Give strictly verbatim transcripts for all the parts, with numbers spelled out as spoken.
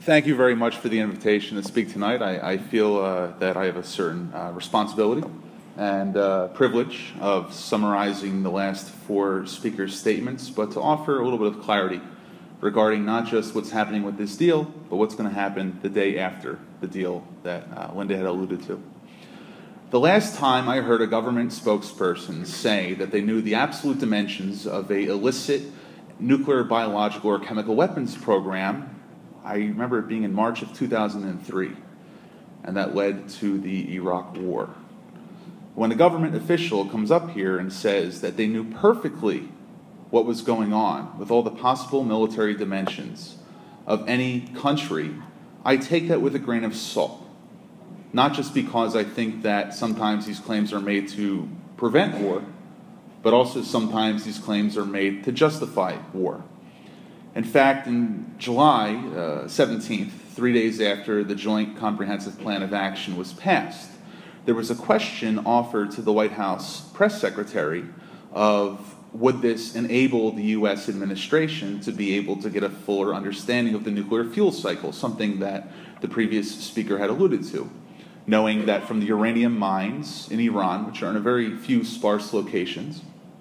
Thank you very much for the invitation to speak tonight. I, I feel uh, that I have a certain uh, responsibility and uh, privilege of summarizing the last four speakers' statements, but to offer a little bit of clarity regarding not just what's happening with this deal, but what's going to happen the day after the deal that uh, Linda had alluded to. The last time I heard a government spokesperson say that they knew the absolute dimensions of a illicit nuclear, biological, or chemical weapons program, I remember it being in March of two thousand three, and that led to the Iraq War. When a government official comes up here and says that they knew perfectly what was going on with all the possible military dimensions of any country, I take that with a grain of salt. Not just because I think that sometimes these claims are made to prevent war, but also sometimes these claims are made to justify war. In fact, in July uh, seventeenth, three days after the Joint Comprehensive Plan of Action was passed, there was a question offered to the White House press secretary of would this enable the U S administration to be able to get a fuller understanding of the nuclear fuel cycle, something that the previous speaker had alluded to, knowing that from the uranium mines in Iran, which are in a very few sparse locations,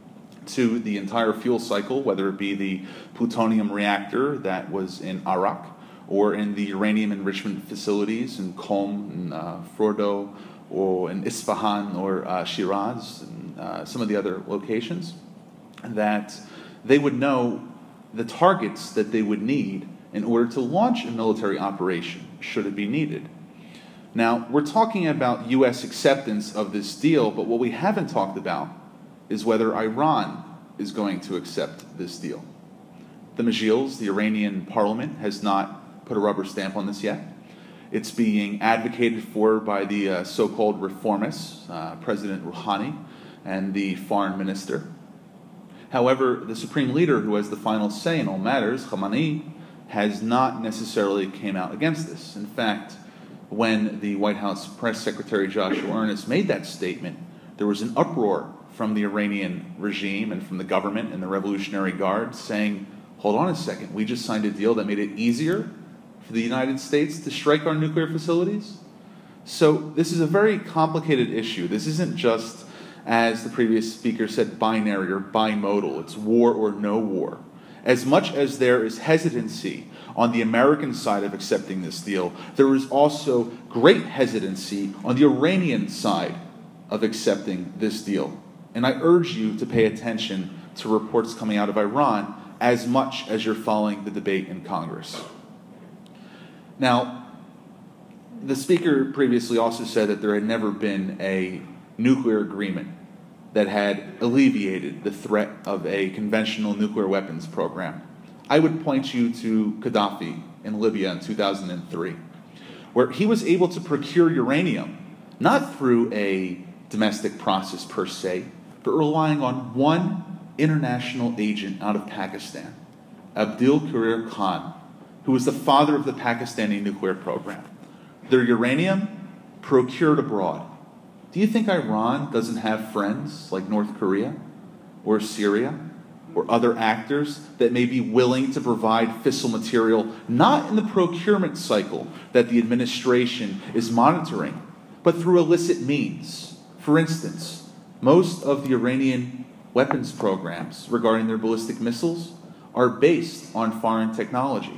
to the entire fuel cycle, whether it be the plutonium reactor that was in Arak, or in the uranium enrichment facilities in Qom, and uh, Fordo, or in Isfahan, or uh, Shiraz, and uh, some of the other locations, that they would know the targets that they would need in order to launch a military operation, should it be needed. Now, we're talking about U S acceptance of this deal, but what we haven't talked about is whether Iran is going to accept this deal. The Majlis, the Iranian parliament, has not put a rubber stamp on this yet. It's being advocated for by the uh, so-called reformists, uh, President Rouhani and the foreign minister. However, the supreme leader who has the final say in all matters, Khamenei, has not necessarily came out against this. In fact, when the White House press secretary Joshua Earnest made that statement, there was an uproar from the Iranian regime and from the government and the Revolutionary Guard saying, hold on a second, we just signed a deal that made it easier for the United States to strike our nuclear facilities? So this is a very complicated issue. This isn't just, as the previous speaker said, binary or bimodal. It's war or no war. As much as there is hesitancy on the American side of accepting this deal, there is also great hesitancy on the Iranian side of accepting this deal. And I urge you to pay attention to reports coming out of Iran as much as you're following the debate in Congress. Now, the speaker previously also said that there had never been a nuclear agreement that had alleviated the threat of a conventional nuclear weapons program. I would point you to Gaddafi in Libya in two thousand three, where he was able to procure uranium, not through a domestic process per se, but relying on one international agent out of Pakistan, Abdul Qadir Khan, who was the father of the Pakistani nuclear program. Their uranium procured abroad. Do you think Iran doesn't have friends like North Korea or Syria or other actors that may be willing to provide fissile material, not in the procurement cycle that the administration is monitoring, but through illicit means? For instance, most of the Iranian weapons programs regarding their ballistic missiles are based on foreign technology.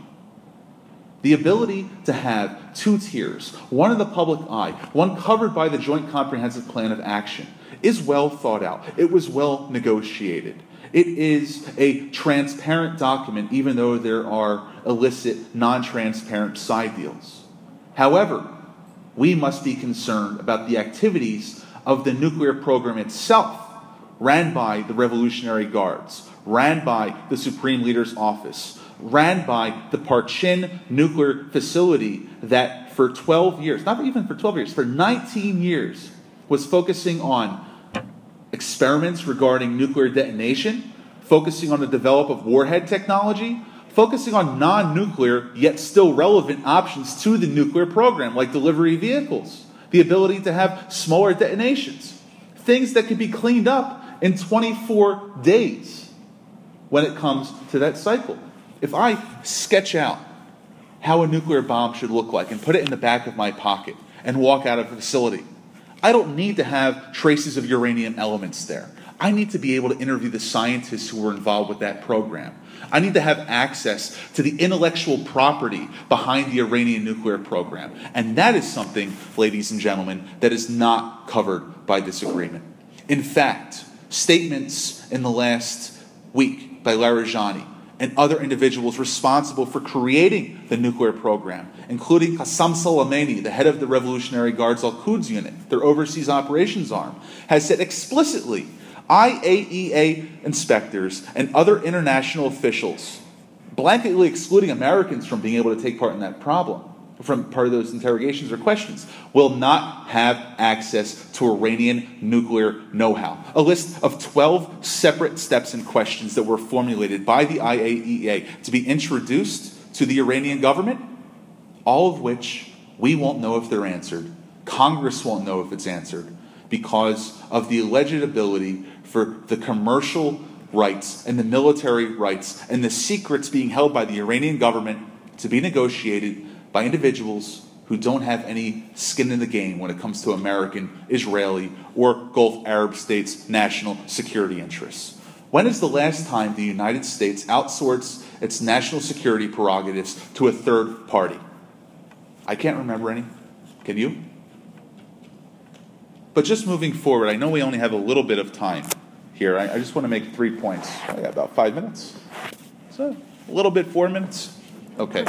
The ability to have two tiers, one in the public eye, one covered by the Joint Comprehensive Plan of Action, is well thought out. It was well negotiated. It is a transparent document, even though there are illicit, non-transparent side deals. However, we must be concerned about the activities of the nuclear program itself, ran by the Revolutionary Guards, ran by the Supreme Leader's office, ran by the Parchin nuclear facility that for twelve years, not even for twelve years, for nineteen years, was focusing on experiments regarding nuclear detonation, focusing on the development of warhead technology, focusing on non-nuclear yet still relevant options to the nuclear program, like delivery vehicles, the ability to have smaller detonations, things that could be cleaned up in twenty-four days when it comes to that cycle. If I sketch out how a nuclear bomb should look like and put it in the back of my pocket and walk out of the facility. I don't need to have traces of uranium elements there. I need to be able to interview the scientists who were involved with that program. I need to have access to the intellectual property behind the Iranian nuclear program. And that is something, ladies and gentlemen, that is not covered by this agreement. In fact, statements in the last week by Larijani and other individuals responsible for creating the nuclear program, including Qassem Soleimani, the head of the Revolutionary Guards Al-Quds unit, their overseas operations arm, has said explicitly I A E A inspectors and other international officials, blanketly excluding Americans from being able to take part in that problem, from part of those interrogations or questions, will not have access to Iranian nuclear know-how. A list of twelve separate steps and questions that were formulated by the I A E A to be introduced to the Iranian government, all of which we won't know if they're answered. Congress won't know if it's answered because of the alleged ability for the commercial rights and the military rights and the secrets being held by the Iranian government to be negotiated by individuals who don't have any skin in the game when it comes to American, Israeli, or Gulf Arab states' national security interests. When is the last time the United States outsourced its national security prerogatives to a third party? I can't remember any. Can you? But just moving forward, I know we only have a little bit of time here. I, I just want to make three points. I got about five minutes. So, a little bit, four minutes? Okay.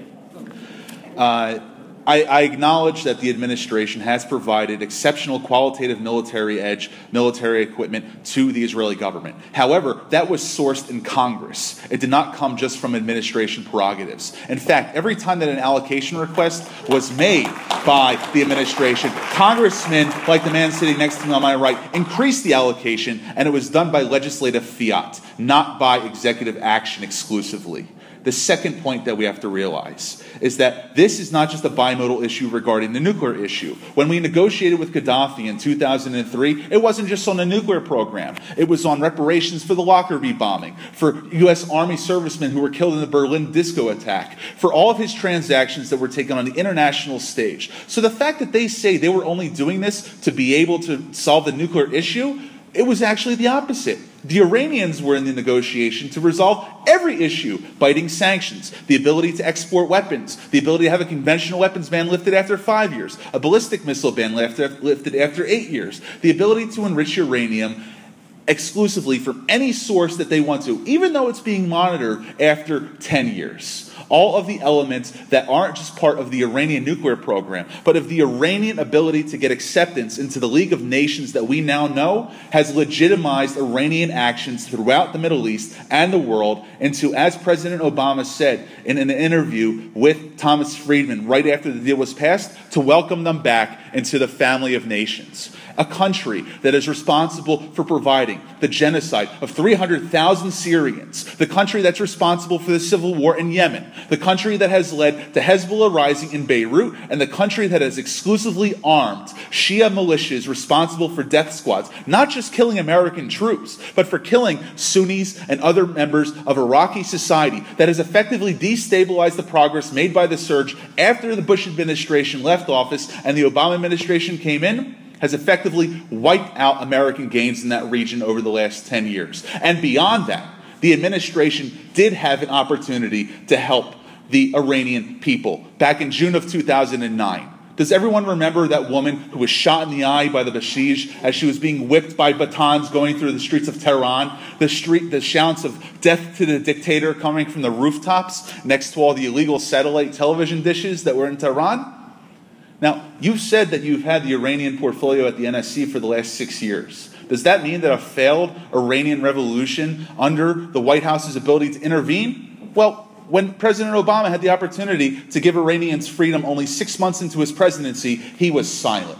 Uh, I, I acknowledge that the administration has provided exceptional qualitative military edge, military equipment to the Israeli government. However, that was sourced in Congress. It did not come just from administration prerogatives. In fact, every time that an allocation request was made by the administration, congressmen, like the man sitting next to me on my right, increased the allocation, and it was done by legislative fiat, not by executive action exclusively. The second point that we have to realize is that this is not just a bimodal issue regarding the nuclear issue. When we negotiated with Gaddafi in two thousand three, it wasn't just on the nuclear program. It was on reparations for the Lockerbie bombing, for U S Army servicemen who were killed in the Berlin disco attack, for all of his transactions that were taken on the international stage. So the fact that they say they were only doing this to be able to solve the nuclear issue, it was actually the opposite. The Iranians were in the negotiation to resolve every issue, biting sanctions, the ability to export weapons, the ability to have a conventional weapons ban lifted after five years, a ballistic missile ban lifted after eight years, the ability to enrich uranium exclusively from any source that they want to, even though it's being monitored after ten years. All of the elements that aren't just part of the Iranian nuclear program, but of the Iranian ability to get acceptance into the League of Nations that we now know has legitimized Iranian actions throughout the Middle East and the world into, as President Obama said in an interview with Thomas Friedman right after the deal was passed, to welcome them back into the family of nations. A country that is responsible for providing the genocide of three hundred thousand Syrians, the country that's responsible for the civil war in Yemen, the country that has led to Hezbollah rising in Beirut, and the country that has exclusively armed Shia militias responsible for death squads, not just killing American troops, but for killing Sunnis and other members of Iraqi society, that has effectively destabilized the progress made by the surge after the Bush administration left office and the Obama administration came in, has effectively wiped out American gains in that region over the last ten years. And beyond that, the administration did have an opportunity to help the Iranian people back in June of two thousand nine. Does everyone remember that woman who was shot in the eye by the Basij as she was being whipped by batons going through the streets of Tehran? The street, the shouts of death to the dictator coming from the rooftops next to all the illegal satellite television dishes that were in Tehran? Now, you've said that you've had the Iranian portfolio at the N S C for the last six years. Does that mean that a failed Iranian revolution under the White House's ability to intervene? Well, when President Obama had the opportunity to give Iranians freedom only six months into his presidency, he was silent.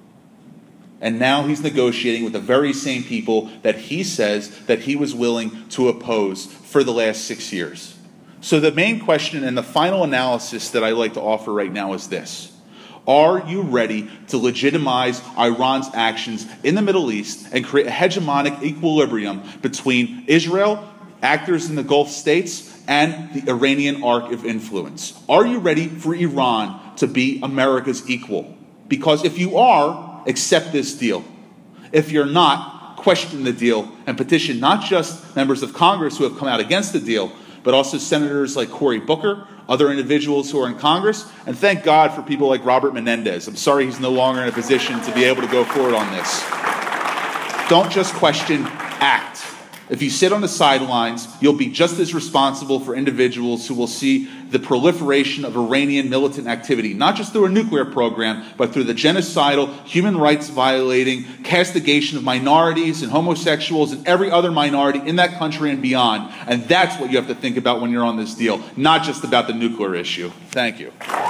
And now he's negotiating with the very same people that he says that he was willing to oppose for the last six years. So the main question and the final analysis that I like to offer right now is this. Are you ready to legitimize Iran's actions in the Middle East and create a hegemonic equilibrium between Israel actors in the Gulf states, and the Iranian arc of influence. Are you ready for Iran to be America's equal? Because if you are, accept this deal. If you're not, question the deal and petition not just members of Congress who have come out against the deal, but also senators like Cory Booker, other individuals who are in Congress, and thank God for people like Robert Menendez. I'm sorry he's no longer in a position to be able to go forward on this. Don't just question, act. If you sit on the sidelines, you'll be just as responsible for individuals who will see the proliferation of Iranian militant activity, not just through a nuclear program, but through the genocidal, human rights violating, castigation of minorities and homosexuals and every other minority in that country and beyond. And that's what you have to think about when you're on this deal, not just about the nuclear issue. Thank you.